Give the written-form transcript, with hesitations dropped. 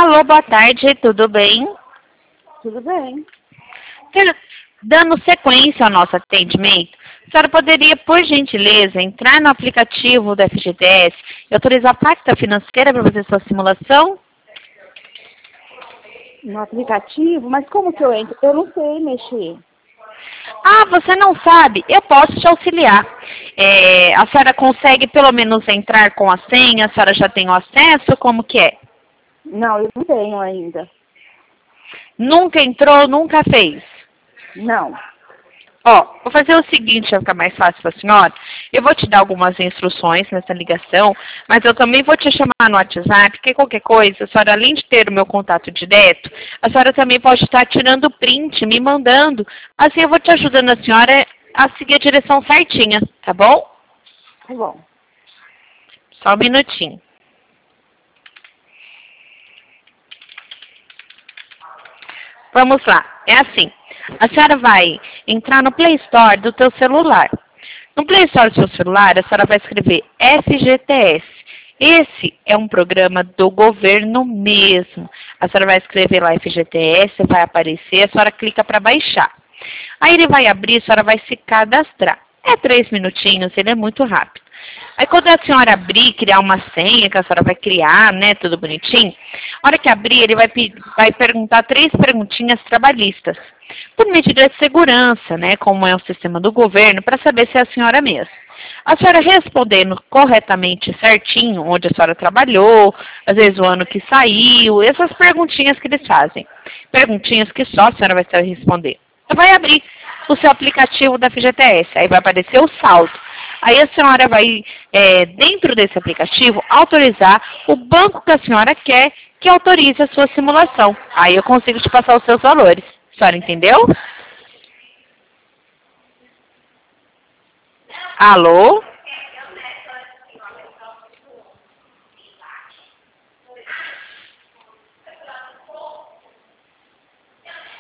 Alô, boa tarde, tudo bem? Tudo bem. Dando sequência ao nosso atendimento, a senhora poderia, por gentileza, entrar no aplicativo do FGTS e autorizar a pasta financeira para fazer sua simulação? No aplicativo? Mas como que eu entro? Eu não sei mexer. Ah, você não sabe? Eu posso te auxiliar. A senhora consegue pelo menos entrar com a senha? A senhora já tem o acesso? Como que é? Não, eu não tenho ainda. Nunca entrou, nunca fez? Não. Ó, vou fazer o seguinte, vai ficar mais fácil para a senhora. Eu vou te dar algumas instruções nessa ligação, mas eu também vou te chamar no WhatsApp, porque qualquer coisa, a senhora, além de ter o meu contato direto, a senhora também pode estar tirando print, me mandando. Assim eu vou te ajudando a senhora a seguir a direção certinha, tá bom? Tá bom. Só um minutinho. Vamos lá, é assim. A senhora vai entrar no Play Store do teu celular. No Play Store do seu celular, a senhora vai escrever FGTS. Esse é um programa do governo mesmo. A senhora vai escrever lá FGTS, vai aparecer, a senhora clica para baixar. Aí ele vai abrir, a senhora vai se cadastrar. É 3 minutinhos, ele é muito rápido. Aí quando a senhora abrir, criar uma senha que a senhora vai criar, né, tudo bonitinho, a hora que abrir, ele vai perguntar 3 perguntinhas trabalhistas. Por medida de segurança, né, como é o sistema do governo, para saber se é a senhora mesma. A senhora respondendo corretamente, certinho, onde a senhora trabalhou, às vezes o ano que saiu, essas perguntinhas que eles fazem. Perguntinhas que só a senhora vai saber responder. Vai abrir o seu aplicativo da FGTS, aí vai aparecer o saldo. Aí a senhora vai, dentro desse aplicativo, autorizar o banco que a senhora quer que autorize a sua simulação. Aí eu consigo te passar os seus valores. A senhora entendeu? Alô?